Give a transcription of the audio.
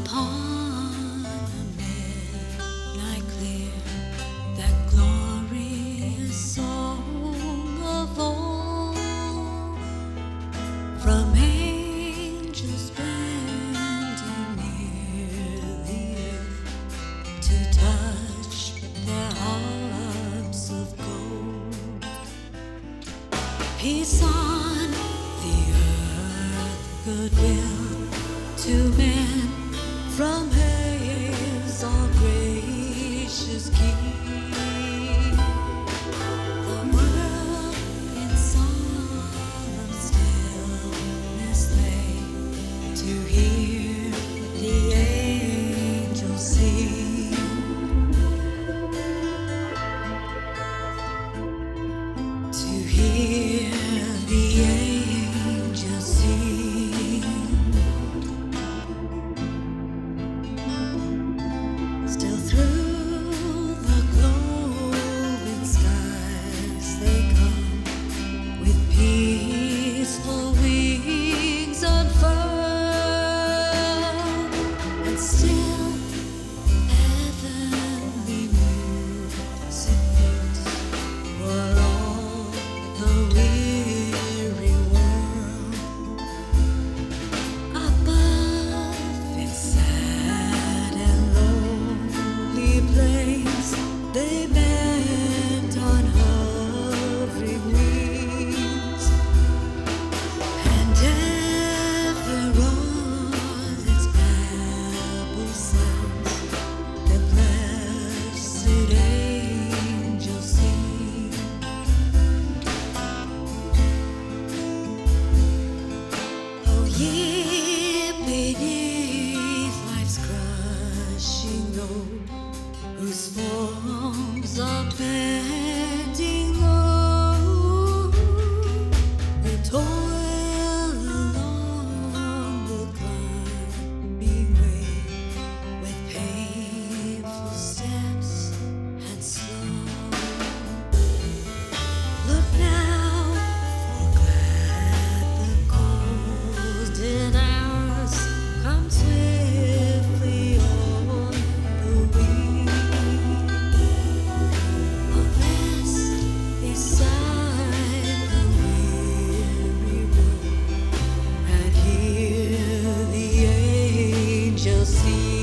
upon a midnight clear, that glorious song of old, from angels bending near the earth to touch their harps of gold. Peace on the earth, goodwill to men, from His all gracious King. The world in solemn stillness lay to hear the angels sing. To hear the angels sing. Still through the glowing skies they come, with peaceful wings unfurled, and still heavenly music fills for all the weary world. Above its sad and lonely place, they bent on hovering wings, and ever on its babble sounds the blessed angels sing. Oh, ye beneath life's crushing load, whose forms are bending low, who toil along the climbing way with painful steps and slow. Look now, for glad the golden hours come swiftly on the wing of rest beside the weary road, and hear the angels sing.